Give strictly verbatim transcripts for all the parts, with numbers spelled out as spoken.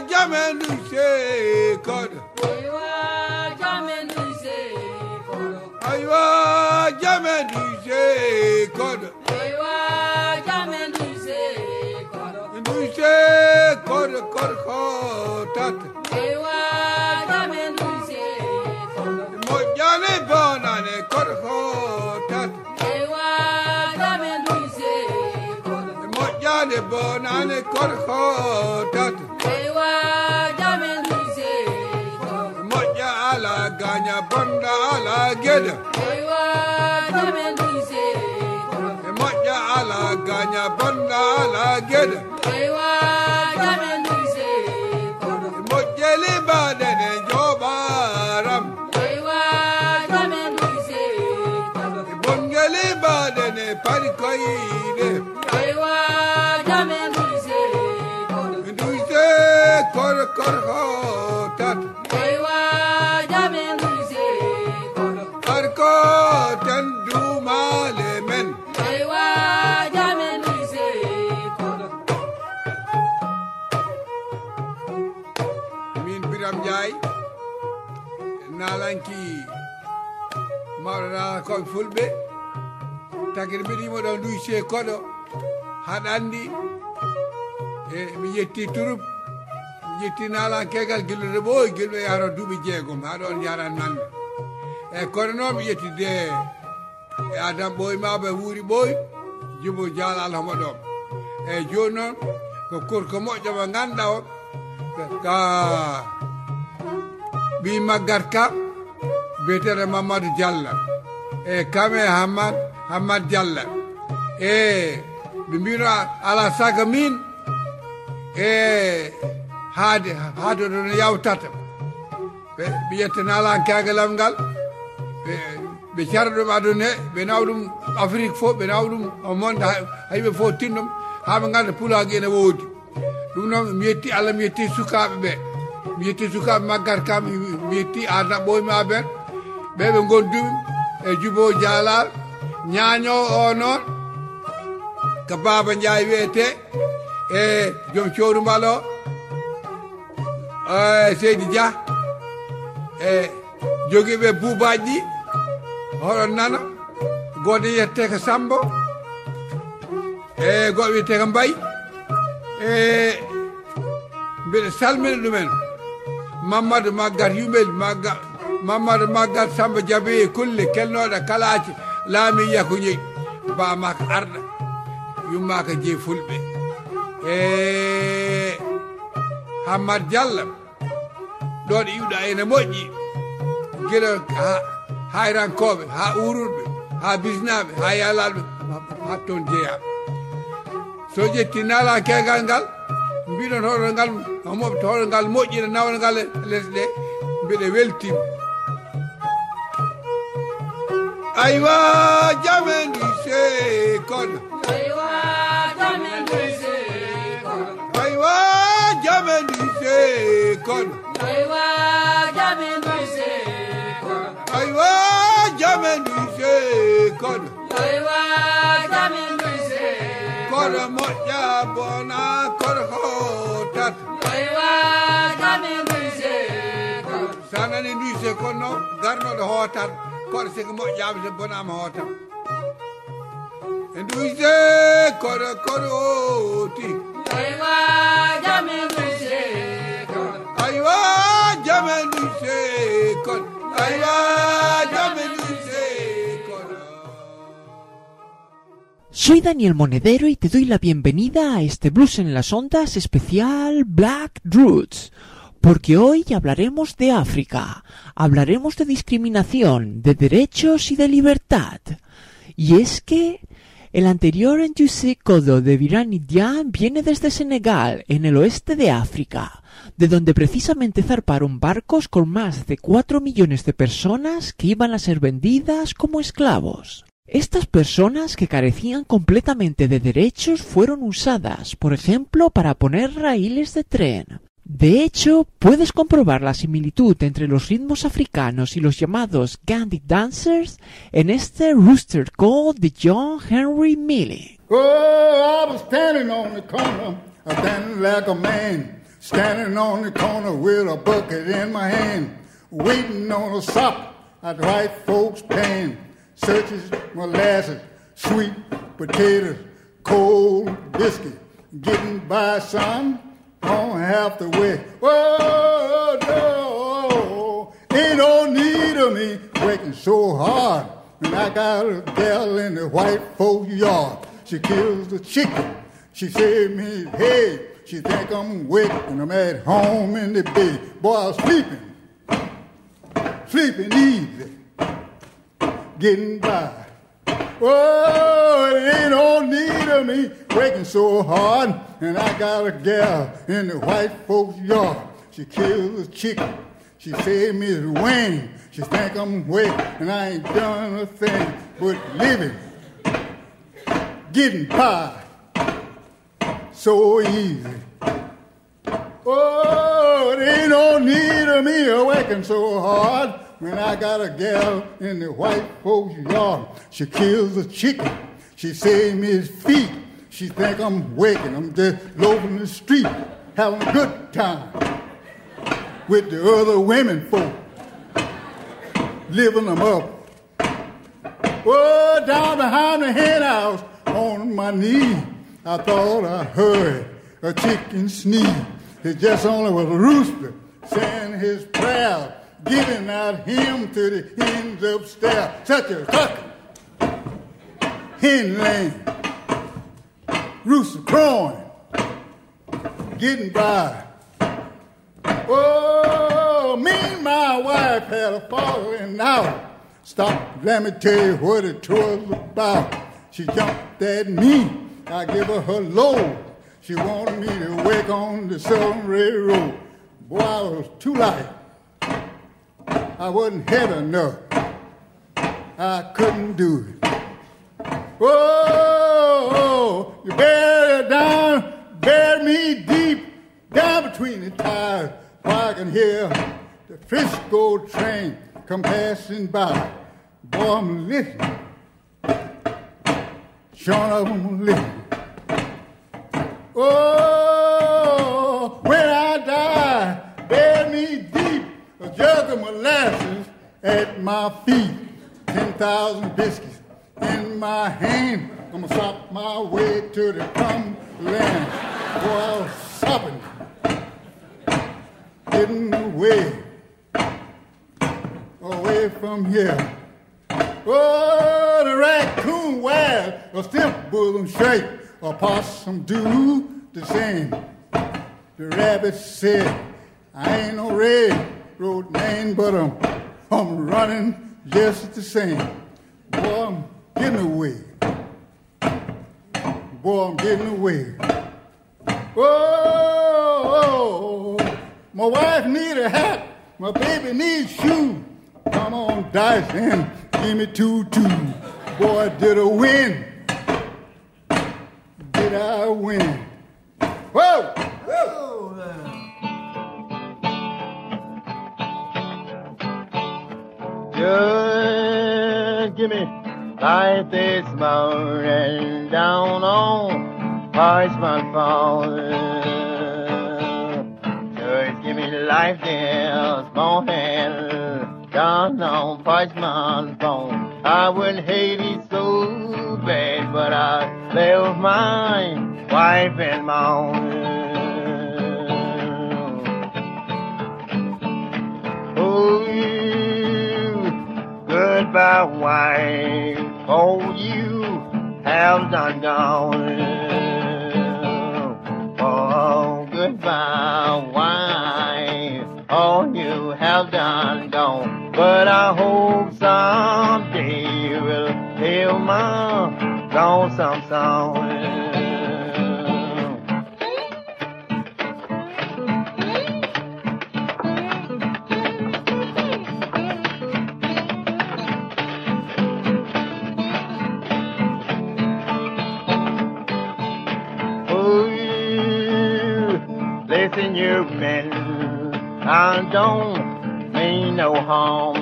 jamenduse kodo. Aywa jamenduse kodo. Aywa jamenduse kodo. Aywa jamenduse kodo. Nduse kodo kodo kotat. Aywa jamenduse kodo. Mojane bonane kodo kotat. Aywa jamenduse kodo. Mojane bonane kodo kotat. Aywa jamenduse kodo. Moja ala ganya bonda ala geda. Aywa jamenduse kodo. Moja ala ganya bonda ala geda. Aywa jamenduse kodo. Mojeli badene jobaram. Aywa jamenduse kodo. Bongeli badene parikoide. Aywa jamenduse kodo. Nduse kodo kodo tat. Aywa jamenduse kodo. Arko tan dumale men. Aywa jamenduse kodo. Min Biram Jai nalanki mawɗa ko fulɓe tagir mbiɗimo ɗo duyse koɗo haɗa andi e mi yetti turup mi yetti nalankegal gillude ɓooy gilɗo yaro duuɓi jeegom ha ɗon jaran nande e kono noon mi yettide e adam ɓooy maɓe wuuri ɓooy jumo jaalal homo ɗom e joni noon ko korko moƴƴo mo ganduɗa o ka ɓi maggat ka biyeteɗo Mamadou Diallo e kame Hamad Hamad Diallo e ɓe mbino ala saga min e haade haade ɗo no yawtata ɓe ɓe yettana ala kagalam ngal ɓe ɓe cara ɗum aduna he ɓe nawa ɗum Afrique fof ɓe nawa ɗum o monde hayɓe fof tinɗum ha ɓe ganda pulaki ene woodi ɗum noon mi yetti Allah mi yetti sukaɓe ɓe mi yetti sukaɓe maggat kam mi yetti adna ɓoyma ɓen ɓe ɓe gondumi e Jubo Jalal ñañowo o noon ko Baba Ndiaye wiyete e joom cowru mbalo e Seydi Dia e joguiɓe buubaji ɗi hoɗon nana goto yiyete ko Sambo e goɗo wiyete ko Mbaye e mbiɗa salmina ɗumen Mamadou Maggat Yumel Maggat Mamadou Maggat Samba Diaby kulle kelnoɗo kalaci laami yiya ko ñeƴi mbama ko arɗa yumma ko jeey fulɓe e Hamad Diallo ɗo ɗo iwɗa ene moƴƴi guila ha hayrankoɓe ha ururɓe ha bisnaɓe ha yalaɓe ha toon jeeyaɓe so ƴetti nala kegal ngal mbiɗon hoɗo ngal homoɓe to hoɗo ngal moƴƴina nawal ngal lesɗe mbiɗa weltima aywa jamenduse kono Aywa jamenduse kodo. aywa jamenduse kono Aywa jamenduse kodo. aywa jamenduse kono Aywa jamenduse kono moƴƴa bona kono hotat Aywa jamenduse kodo. sanani duse kono garnoɗo hotat kono siko moƴƴama so bonama hotam e duse kono kono oti Aywa jamenduse kodo. aywa jamenduse kono aywa jamenduse kono. Soy Daniel Monedero y te doy la bienvenida a este Blues en las Ondas especial Black Roots, porque hoy hablaremos de África, hablaremos de discriminación, de derechos y de libertad. Y es que el anterior Nduse Kodo de Birani Dian viene desde Senegal, en el oeste de África, de donde precisamente zarparon barcos con más de cuatro millones de personas que iban a ser vendidas como esclavos. Estas personas que carecían completamente de derechos fueron usadas, por ejemplo, para poner raíles de tren. De hecho, puedes comprobar la similitud entre los ritmos africanos y los llamados Gandhi Dancers en este Rooster Call de John Henry Milley. Oh, I was standing on the corner, standing like a man, standing on the corner with a bucket in my hand, waiting on a sop at the white folks' pan. Searches, molasses, sweet potatoes, cold biscuit, getting by, son, don't have to wait. Oh, no, ain't no need of me working so hard. And I got a gal in the white folks' yard. She kills the chicken. She said me, hey, she think I'm awake and I'm at home in the bed. Boy, I was sleeping, sleeping easy, getting by. Oh, it ain't no need of me working so hard. And I got a gal in the white folks' yard. She kills the chicken. She said, Miss Wayne, she think I'm awake and I ain't done a thing but living, getting by, so easy. Oh, it ain't no need of me working so hard when I got a gal in the white folks' yard. She kills the chicken. She say Miss Feet. She think I'm waking. I'm just loafing the street, having a good time with the other women folk, living them up. Oh, down behind the hen house, on my knee, I thought I heard a chicken sneeze. It just only was a rooster saying his prayer, giving out him to the hens upstairs. Such a tuck, hen laying, rooster crowing, getting by. Oh, me and my wife had a falling out. Stop, let me tell you what it was about. She jumped at me, I give her her load. She wanted me to work on the Southern Railroad. Boy, I was too light. I wasn't heavy enough. I couldn't do it. Oh, you bury it down, bury me deep, down between the tires, where I can hear the Frisco train come passing by. Boy, I'm listening. Sure enough, I'm listening. Oh, when I die, bury me deep, a jug of molasses at my feet, ten thousand biscuits in my hand. I'm gonna stop my way to the promised land. Boy, I was sopping, getting away, away from here. Oh, the raccoon wags a stiff bosom shake, a possum do the same. The rabbit said, I ain't no railroad man, but I'm, I'm running just the same. Boy, I'm getting away. Boy, I'm getting away. Oh, my wife need a hat, my baby needs shoes. Come on, dice, and give me two, two. Boy, did I win? Did I win? Whoa! Whoa! Just give me life this morning down on Parchment Falls. Just give me life this morning down on Parchment Falls. I wouldn't hate it so bad, but I left my wife and mom. Oh, you goodbye, wife. Oh, you have done gone. Oh, goodbye, wife. Oh, you have done gone. But I hope someday you will hear my lonesome song. Oh, you listen, you men, I don't mean no harm.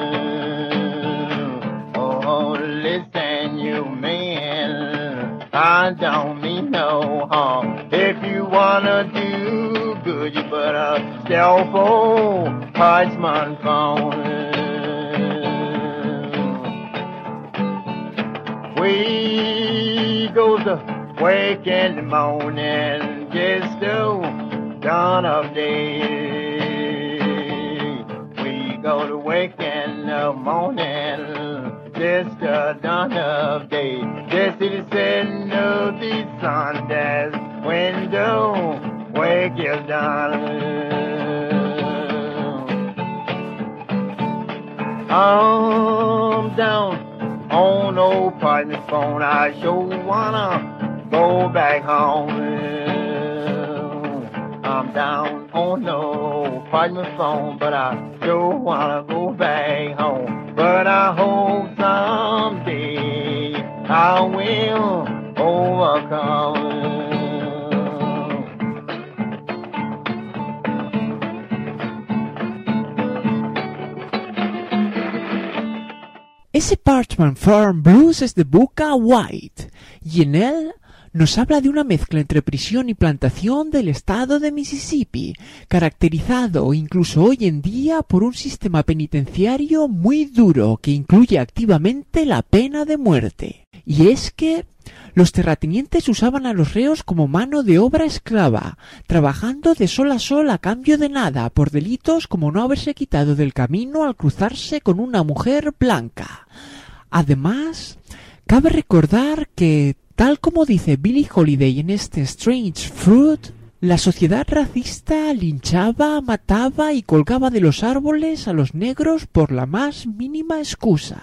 Oh, listen, you men, I don't mean no harm. If you wanna do good, you but a telephone, Parchman phone. We goes to work in the morning, just the dawn of day. We go to work in the morning, just the dawn of day. Just see the setting of the sun, that's window, work is done. I'm down on old partner's phone, I sure wanna go back home. I'm down on old partner's phone, but I sure wanna go back home. But I hope someday I will overcome. Ese Parchman Farm Blues es de Bukka White, y en él nos habla de una mezcla entre prisión y plantación del estado de Mississippi, caracterizado incluso hoy en día por un sistema penitenciario muy duro que incluye activamente la pena de muerte. Y es que los terratenientes usaban a los reos como mano de obra esclava, trabajando de sol a sol a cambio de nada por delitos como no haberse quitado del camino al cruzarse con una mujer blanca. Además, cabe recordar que, tal como dice Billie Holiday en este Strange Fruit, la sociedad racista linchaba, mataba y colgaba de los árboles a los negros por la más mínima excusa.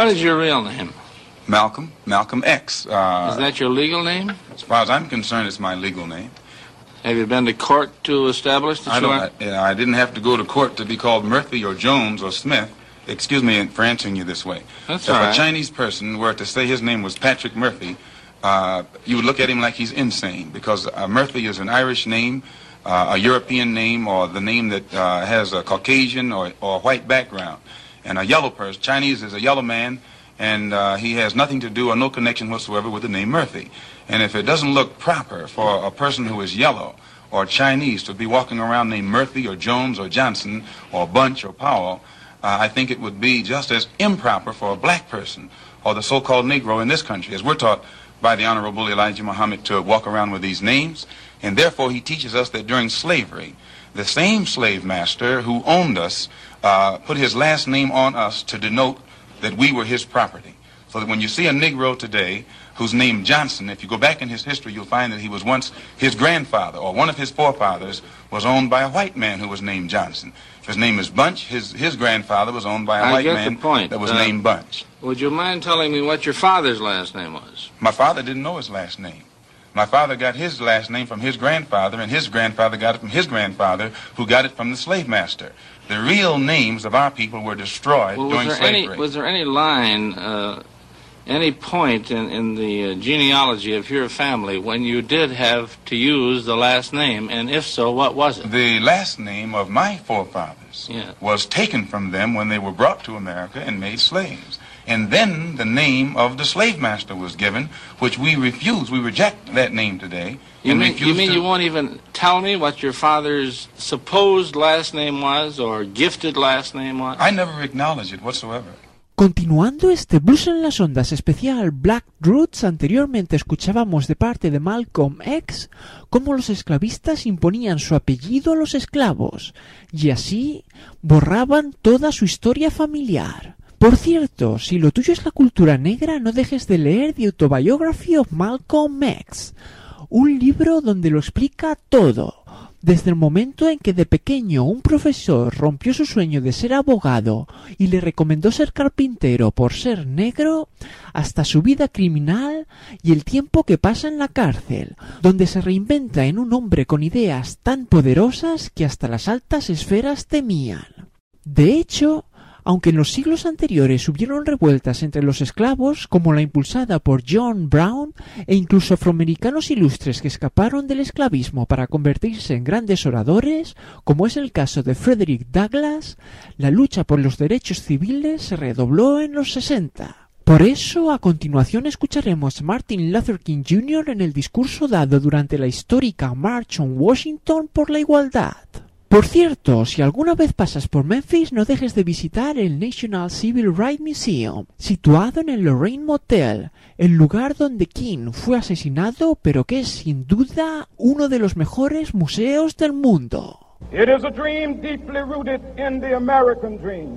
What is your real name? Malcolm, Malcolm X. Uh, Is that your legal name? As far as I'm concerned, it's my legal name. Have you been to court to establish that I you don't. are? I, I didn't have to go to court to be called Murphy or Jones or Smith. Excuse me for answering you this way. That's if all right. a Chinese person were to say his name was Patrick Murphy, uh, you would look at him like he's insane, because uh, Murphy is an Irish name, uh, a European name, or the name that uh, has a Caucasian or, or white background. And a yellow person, Chinese is a yellow man, and uh, he has nothing to do or no connection whatsoever with the name Murphy. And if it doesn't look proper for a person who is yellow or Chinese to be walking around named Murphy or Jones or Johnson or Bunch or Powell, uh, I think it would be just as improper for a black person or the so-called Negro in this country, as we're taught by the Honorable Elijah Muhammad, to walk around with these names. And therefore he teaches us that during slavery, the same slave master who owned us uh, put his last name on us to denote that we were his property. So that when you see a Negro today who's named Johnson, if you go back in his history, you'll find that he was once, his grandfather or one of his forefathers was owned by a white man who was named Johnson. If his name is Bunch, his, his grandfather was owned by a I white get man the point. that was Uh, named Bunch. Would you mind telling me what your father's last name was? My father didn't know his last name. My father got his last name from his grandfather, and his grandfather got it from his grandfather, who got it from the slave master. The real names of our people were destroyed Well, during was there slavery. any was there any line, uh, any point in, in the uh, genealogy of your family when you did have to use the last name, and if so, what was it? The last name of my forefathers Yeah. was taken from them when they were brought to America and made slaves. And then the name of the slave master was given, which we refuse. We reject that name today. You and mean refuse you mean to- you won't even tell me what your father's supposed last name was or gifted last name was? I never acknowledge it whatsoever. Continuando este Blues en las Ondas especial Black Roots, anteriormente escuchábamos de parte de Malcolm X cómo los esclavistas imponían su apellido a los esclavos y así borraban toda su historia familiar. Por cierto, si lo tuyo es la cultura negra, no dejes de leer The Autobiography of Malcolm X, un libro donde lo explica todo. Desde el momento en que de pequeño un profesor rompió su sueño de ser abogado y le recomendó ser carpintero por ser negro, hasta su vida criminal y el tiempo que pasa en la cárcel, donde se reinventa en un hombre con ideas tan poderosas que hasta las altas esferas temían. De hecho, aunque en los siglos anteriores hubieron revueltas entre los esclavos, como la impulsada por John Brown, e incluso afroamericanos ilustres que escaparon del esclavismo para convertirse en grandes oradores, como es el caso de Frederick Douglass, la lucha por los derechos civiles se redobló en los sesenta. Por eso, a continuación escucharemos a Martin Luther King junior en el discurso dado durante la histórica March on Washington por la igualdad. Por cierto, si alguna vez pasas por Memphis, no dejes de visitar el National Civil Rights Museum, situado en el Lorraine Motel, el lugar donde King fue asesinado, pero que es sin duda uno de los mejores museos del mundo. It is a dream deeply rooted in the American dream.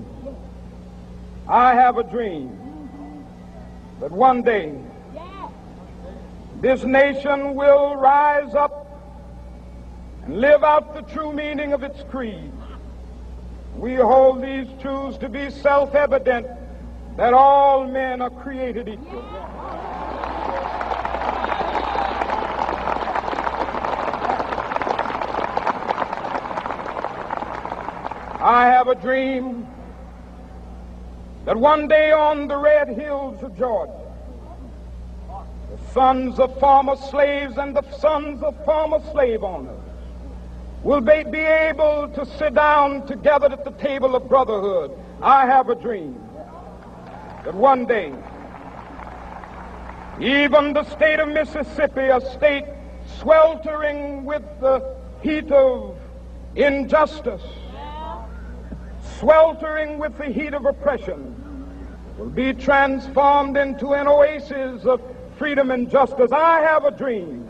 I have a dream that one day this nation will rise up and live out the true meaning of its creed. We hold these truths to be self-evident, that all men are created equal. I have a dream that one day on the red hills of Georgia, the sons of former slaves and the sons of former slave owners will be, be able to sit down together at the table of brotherhood. I have a dream that one day, even the state of Mississippi, a state sweltering with the heat of injustice, sweltering with the heat of oppression, will be transformed into an oasis of freedom and justice. I have a dream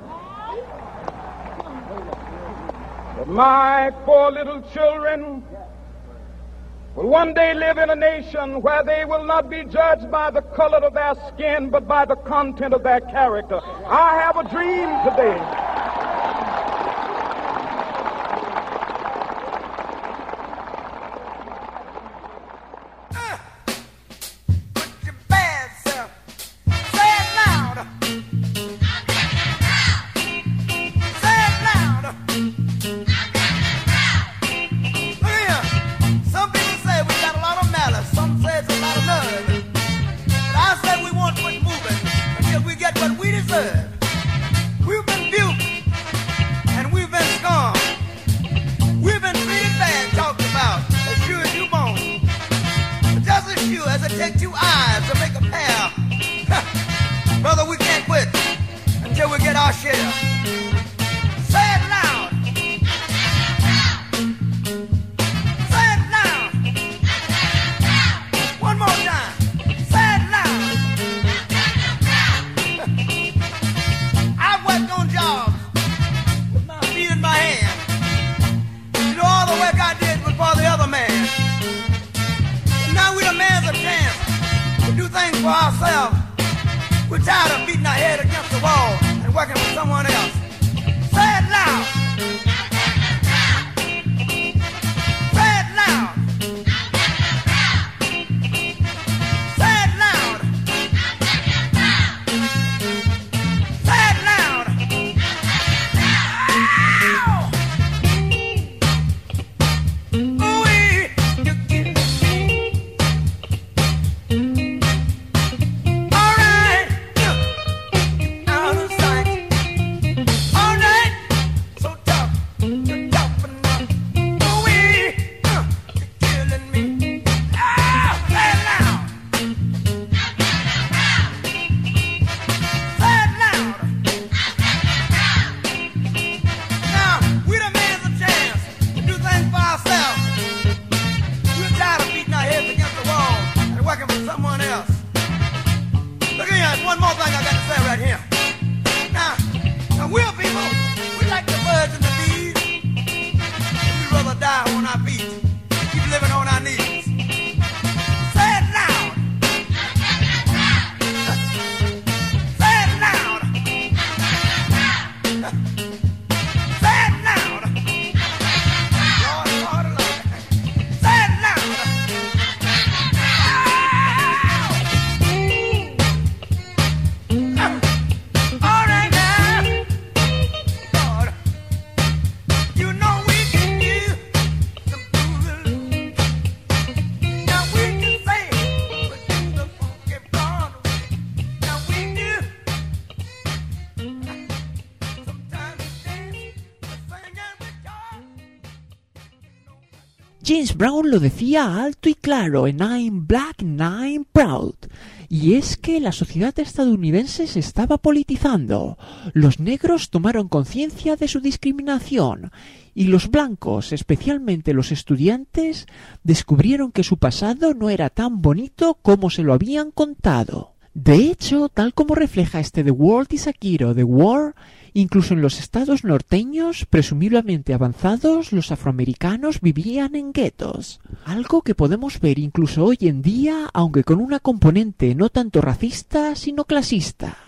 that my four little children will one day live in a nation where they will not be judged by the color of their skin, but by the content of their character. I have a dream today. Put your for ourselves. We're tired of beating our head against the wall and working for someone else. Say it loud. Say it loud. Say it loud. Say it loud. Ooh-wee. All right. Out of sight. All right. So tough. You're tough enough. Ooh-wee. You're killing me. Ah, say it loud. Say it loud. Now, we done made us a chance to do things for ourselves. We're tired of beating our heads against the wall and working for someone else. Look here, there's one more thing I got to say right here. Now, now we're people, we like the birds and the bees. We'd rather die on our feet, keep living on our knees. Say it loud. Say it loud. Say it loud. Lord, Lord, Lord. Say it loud. All right now. Lord, you know we can use some fools. Now we can say but do the funky Broadway. Now we do. Sometimes we dance, we sing and we talk. James Brown lo decía alto y claro en I'm Black and I'm Proud. Y es que la sociedad estadounidense se estaba politizando. Los negros tomaron conciencia de su discriminación y los blancos, especialmente los estudiantes, descubrieron que su pasado no era tan bonito como se lo habían contado. De hecho, tal como refleja este The World is a Ghetto, The War, incluso en los estados norteños, presumiblemente avanzados, los afroamericanos vivían en guetos. Algo que podemos ver incluso hoy en día, aunque con una componente no tanto racista, sino clasista.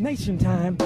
nation time.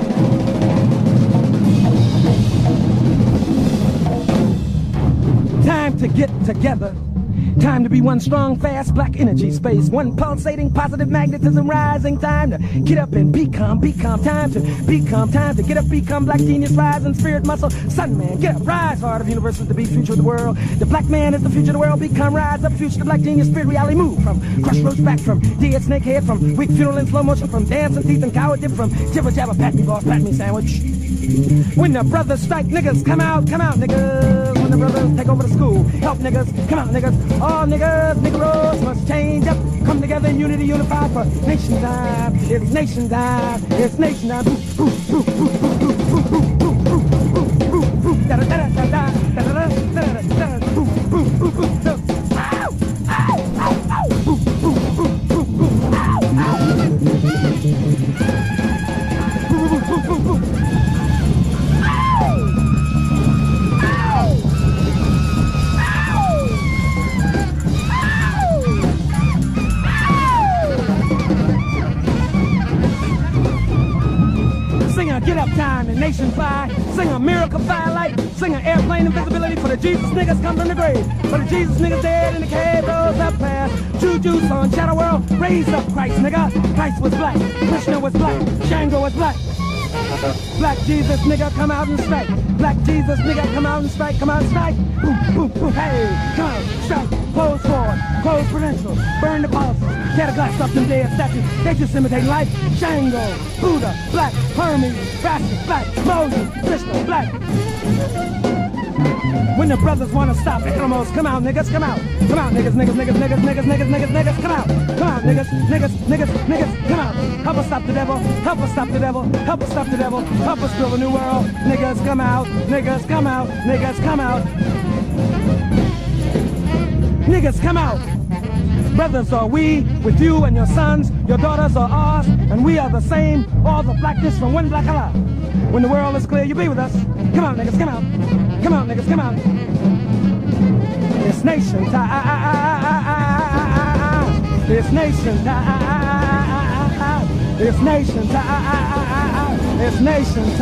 Time to get together. Time to be one strong, fast, black energy space. One pulsating, positive magnetism rising. Time to get up and be calm, be calm. Time to be calm. Time to get up, become black genius, rise in spirit, muscle. Sun man, get up, rise. Heart of the universe is to be future of the world. The black man is the future of the world. Become, rise up, future, the black genius, spirit, reality, move. From crush roach back, from dead snake head, from weak funeral in slow motion, from dancing teeth and coward dip, from jibber jabber, pat me boss, pat me sandwich. When the brothers strike, niggas, come out, come out, niggas. When the brothers take over the school, help niggas, come out, niggas. All niggas, niggeros must change up, come together in unity, unified for nation time. It's nation time, it's nation time. Boo, boo, boo, boo, boo, boo, boo, boo, boo, boo, boo, da da da da da da da da da da, boo, boo, boo, boo, boo. Ow, ow, ow, ow, boo, boo, boo, boo, boo, ow, ow. Boo, boo, boo, boo, boo. Get up time and nation fly. Sing a miracle firelight. Sing an airplane invisibility for the Jesus niggas come from the grave. For the Jesus niggas dead in the cave, rose up past. Juju's on Shadow World. Raise up Christ, nigga. Christ was black. Krishna was black. Shango was black. Black Jesus nigga come out and strike. Black Jesus nigga come out and strike. Come out and strike. Boom, boom, boom. Hey, come on, strike. Close forward. Close credentials. Burn the policies. Tear the glass up them dead statues. They just imitate life. Shango, Buddha, black. Hermes, Rastus, black. Moses, Krishna, black. When the brothers wanna stop animals, come out, niggas, come out. Come out, niggas, niggas, niggas, niggas, niggas, niggas, niggas, niggas, come out. Come out, niggas, niggas, niggas, niggas, come out. Help us stop the devil, help us stop the devil, help us stop the devil, help us build a new world. Niggas, come out, niggas, come out, niggas, come out. Niggas, come out. Brothers are we, with you and your sons, your daughters are ours, and we are the same, all the blackness from one black Allah. When the world is clear, you be with us. Come out, niggas, come out. Come out, niggas, come out. It's nation time. It's nation time. It's nation time. It's nation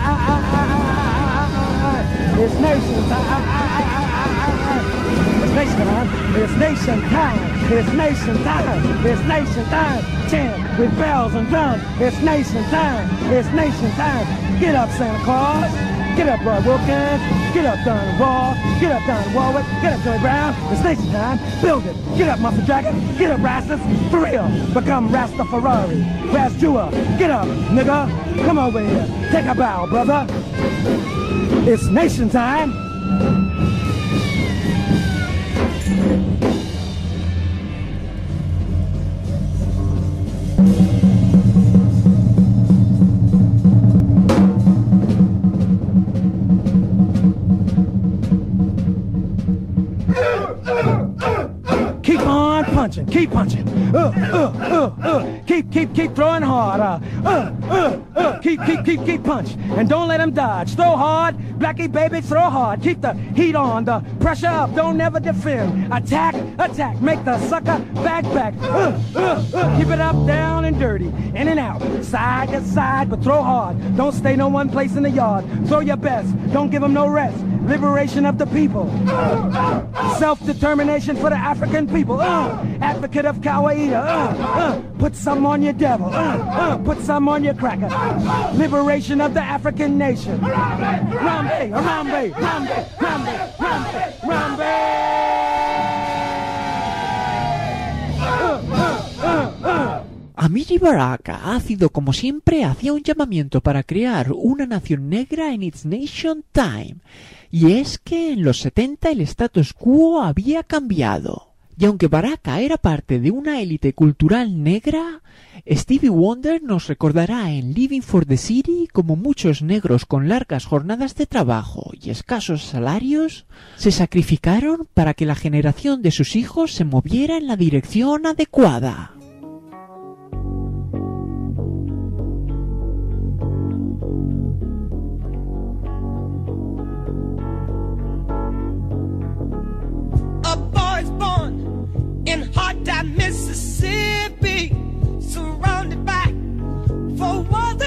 time. It's nation time. It's nation time. It's nation time. It's nation time. It's nation time. Chant with bells and drums. It's nation time. It's nation time. Get up, Santa Claus. Get up, Roy Wilkins. Get up, Don Raw. Get up, Don Warwick. Get up, Joey Brown. It's nation time. Build it. Get up, Muffin Dragon. Get up, Rastas. For real. Become Rasta Ferrari. Rasjua. Get up, nigga. Come over here. Take a bow, brother. It's nation time. Keep on punching, keep punching. Uh, uh, uh, uh. Keep, keep, keep throwing hard. Uh, uh, uh, uh. Keep, keep, keep, keep punch. And don't let them dodge. Throw hard, Blackie baby, throw hard. Keep the heat on, the pressure up. Don't never defend. Attack, attack. Make the sucker back, back. Uh, uh, uh. Keep it up, down, and dirty. In and out, side to side, but throw hard. Don't stay no one place in the yard. Throw your best. Don't give them no rest. Liberation of the people. Self-determination for the African people. Uh, advocate of Kawaii. Uh, uh, put some on your devil. Uh, uh, put some on your cracker. Liberation of the African nation. Rambe, Rambe, Rambe, Rambe, Rambe, Rambe. Uh, uh, uh, uh. Amiri Baraka ha sido como siempre hacia un llamamiento para crear una nación negra en It's Nation Time. Y es que en los setenta el status quo había cambiado. Y aunque Baraka era parte de una élite cultural negra, Stevie Wonder nos recordará en Living for the City como muchos negros con largas jornadas de trabajo y escasos salarios se sacrificaron para que la generación de sus hijos se moviera en la dirección adecuada. In hot time, Mississippi, surrounded by four walls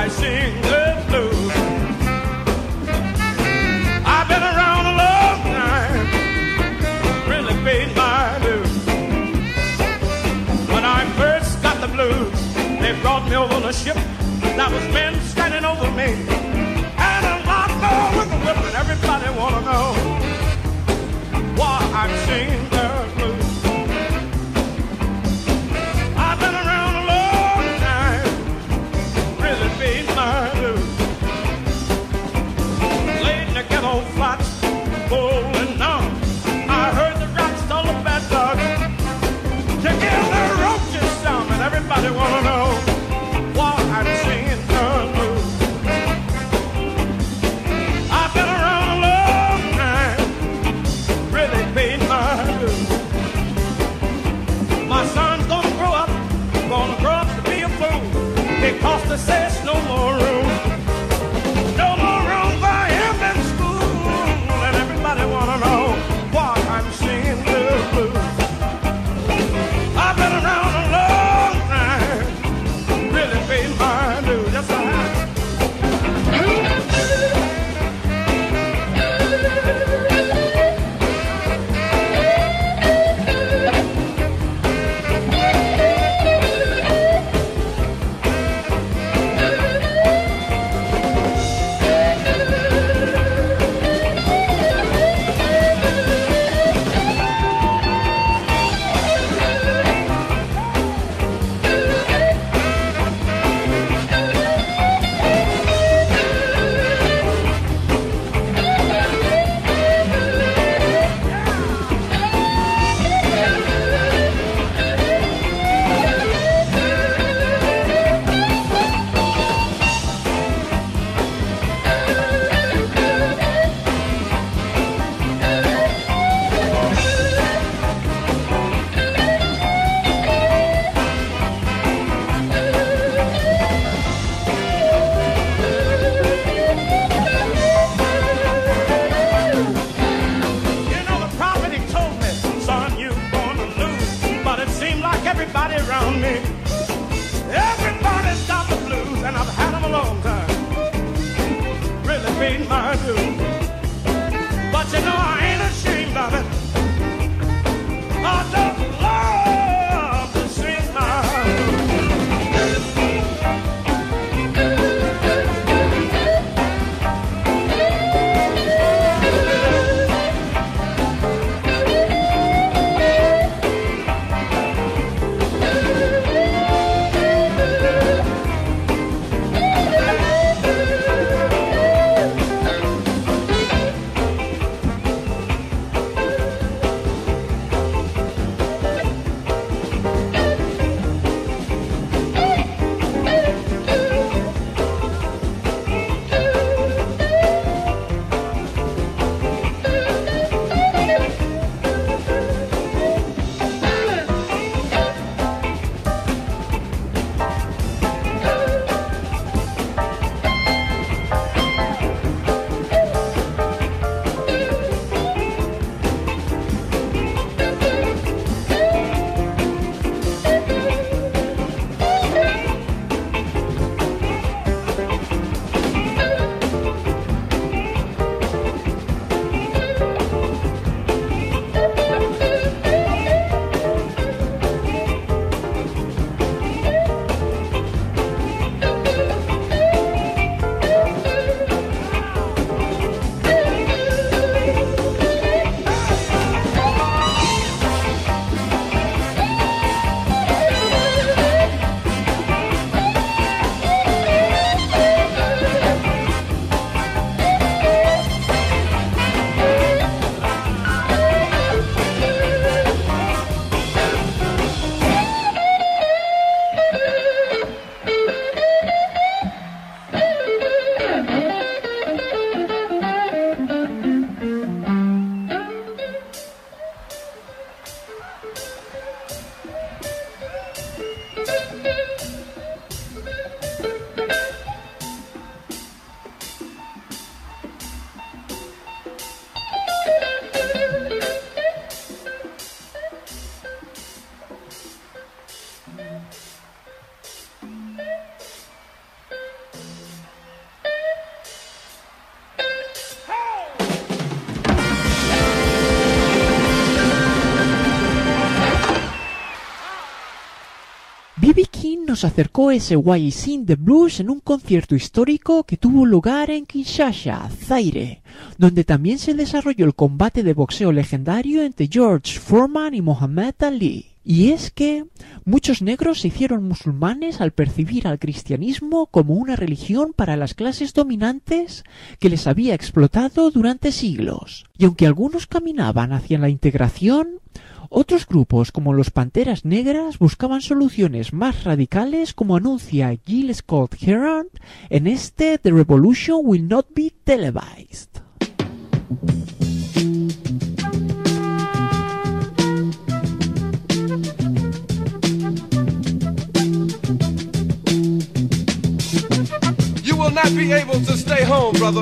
sing the blues. I've been around a long time, really paid my dues. When I first got the blues, they brought me over on a ship. That was men standing over me, and a lot more with the whip, and everybody wanna know why I'm singing the blues. I've been around a long time, really paid my dues. Laid in the ghetto flats, bowling down. I heard the rats tell the bad dogs to kill the roaches down, and everybody wanna know why I'm singing the blues. I've been around a long time, really paid my dues. My son's gonna grow up, gonna grow up to be a fool, because they say it's no more room, no more room for him in school, and everybody wanna know why I'm singing the blues. I've been around a long time, really paid my dues. Yes, I have. You know, the prophet, he told me, son, you're gonna lose. But it seemed like everybody around me, everybody's got the blues, and I've had them a long time. Really paid my dues. But you know, I ain't ashamed of it. I just love to sing my blues. nos acercó ese Y C de Blues en un concierto histórico que tuvo lugar en Kinshasa, Zaire, donde también se desarrolló el combate de boxeo legendario entre George Foreman y Muhammad Ali. Y es que muchos negros se hicieron musulmanes al percibir al cristianismo como una religión para las clases dominantes que les había explotado durante siglos. Y aunque algunos caminaban hacia la integración, otros grupos como los Panteras Negras buscaban soluciones más radicales, como anuncia Gil Scott-Heron en este The Revolution Will Not Be Televised. You will not be able to stay home, brother.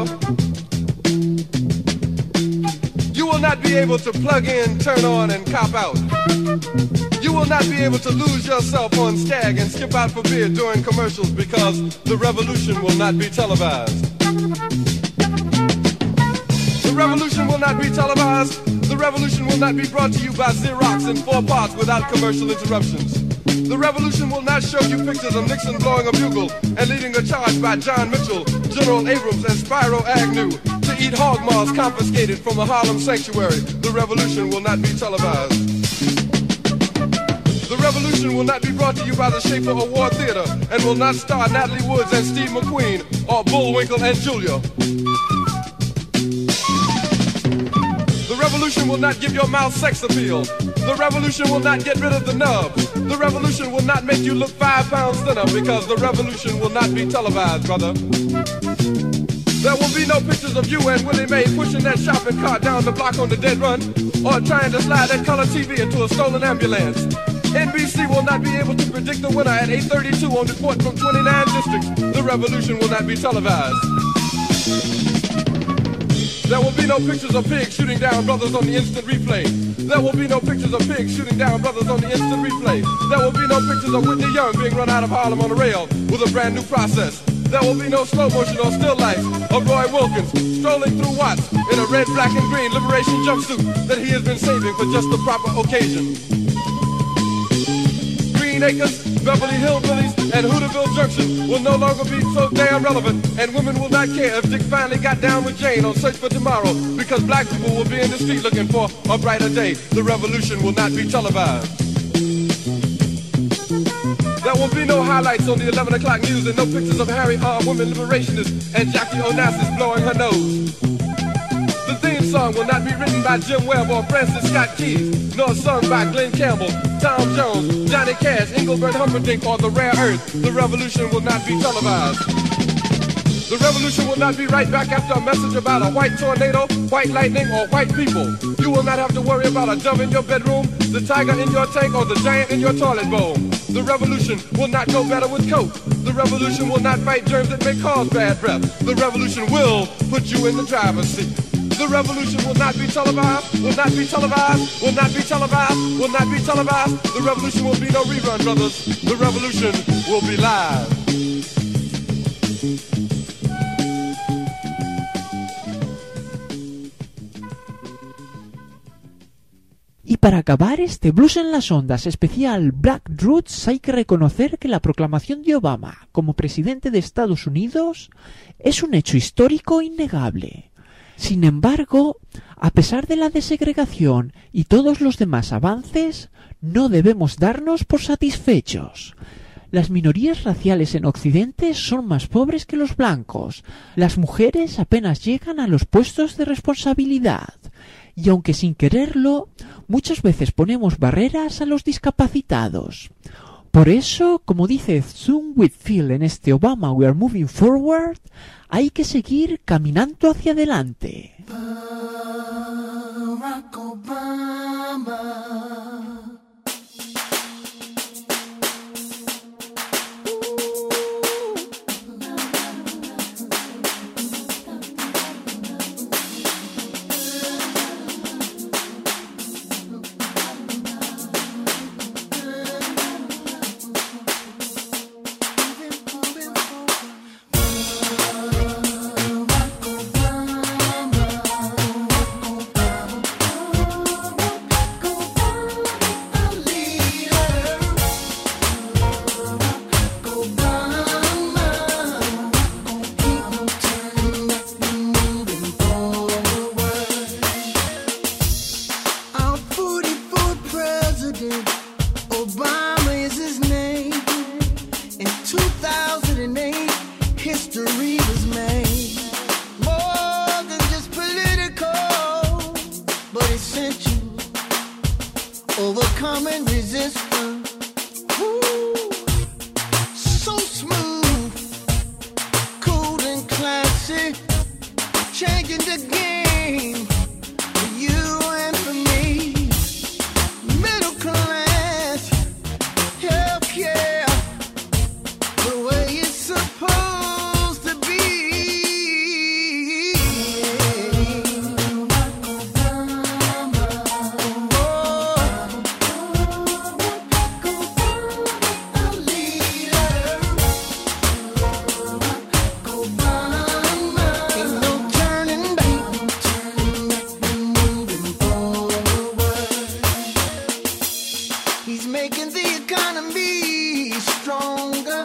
You will not be able to plug in, turn on, and cop out. You will not be able to lose yourself on Skag and skip out for beer during commercials because the revolution will not be televised. The revolution will not be televised. The revolution will not be brought to you by Xerox in four parts without commercial interruptions. The revolution will not show you pictures of Nixon blowing a bugle and leading a charge by John Mitchell, General Abrams, and Spyro Agnew to eat hog maws confiscated from a Harlem sanctuary. The revolution will not be televised. The revolution will not be brought to you by the Schaefer Award Theater and will not star Natalie Woods and Steve McQueen or Bullwinkle and Julia. The revolution will not give your mouth sex appeal. The revolution will not get rid of the nubs. The revolution will not make you look five pounds thinner because the revolution will not be televised, brother. There will be no pictures of you and Willie Mae pushing that shopping cart down the block on the dead run or trying to slide that color T V into a stolen ambulance. N B C will not be able to predict the winner at eight thirty-two on report from twenty-nine districts. The revolution will not be televised. There will be no pictures of pigs shooting down brothers on the instant replay. There will be no pictures of pigs shooting down brothers on the instant replay. There will be no pictures of Whitney Young being run out of Harlem on a rail with a brand new process. There will be no slow motion or still life of Roy Wilkins strolling through Watts in a red, black, and green liberation jumpsuit that he has been saving for just the proper occasion. Green Acres, Beverly Hillbillies, and Hooterville Junction will no longer be so damn relevant, and women will not care if Dick finally got down with Jane on Search for Tomorrow, because black people will be in the street looking for a brighter day. The revolution will not be televised. There will be no highlights on the eleven o'clock news and no pictures of Harry R. Women Liberationists and Jackie Onassis blowing her nose. The theme song will not be written by Jim Webb or Francis Scott Keys, nor sung by Glenn Campbell, Tom Jones, Johnny Cash, Engelbert Humperdinck, or The Rare Earth. The revolution will not be televised. The revolution will not be right back after a message about a white tornado, white lightning, or white people. You will not have to worry about a dove in your bedroom, the tiger in your tank, or the giant in your toilet bowl. The revolution will not go better with Coke. The revolution will not fight germs that may cause bad breath. The revolution will put you in the driver's seat. The revolution will not be televised, will not be televised, will not be televised, will not be televised. The revolution will be no rerun, brothers. The revolution will be live. Y para acabar este Blues en las Ondas especial Black Roots, hay que reconocer que la proclamación de Obama como presidente de Estados Unidos es un hecho histórico innegable. Sin embargo, a pesar de la desegregación y todos los demás avances, no debemos darnos por satisfechos. Las minorías raciales en Occidente son más pobres que los blancos. Las mujeres apenas llegan a los puestos de responsabilidad. Y aunque sin quererlo, muchas veces ponemos barreras a los discapacitados. Por eso, como dice Zoom Whitfield en este Obama We Are Moving Forward, hay que seguir caminando hacia adelante. Barack Obama. thousand eight, history was made. More than just political, but essential. Overcoming resistance. Woo. So smooth, cool and classy. Changing the game for you and for me. Middle class, healthcare, the way it's supposed to be. Ain't no turning back, moving forward. He's making the economy stronger.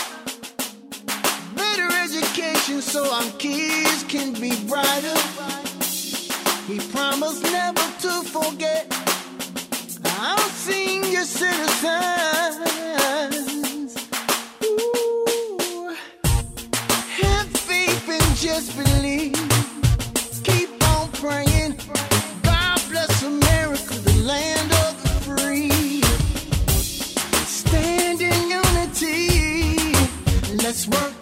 Better education so our kids can be brighter. He promised never to forget our senior citizens. Ooh. Have faith and just believe. Keep on praying. God bless America, the land of the free. Stand in unity. Let's work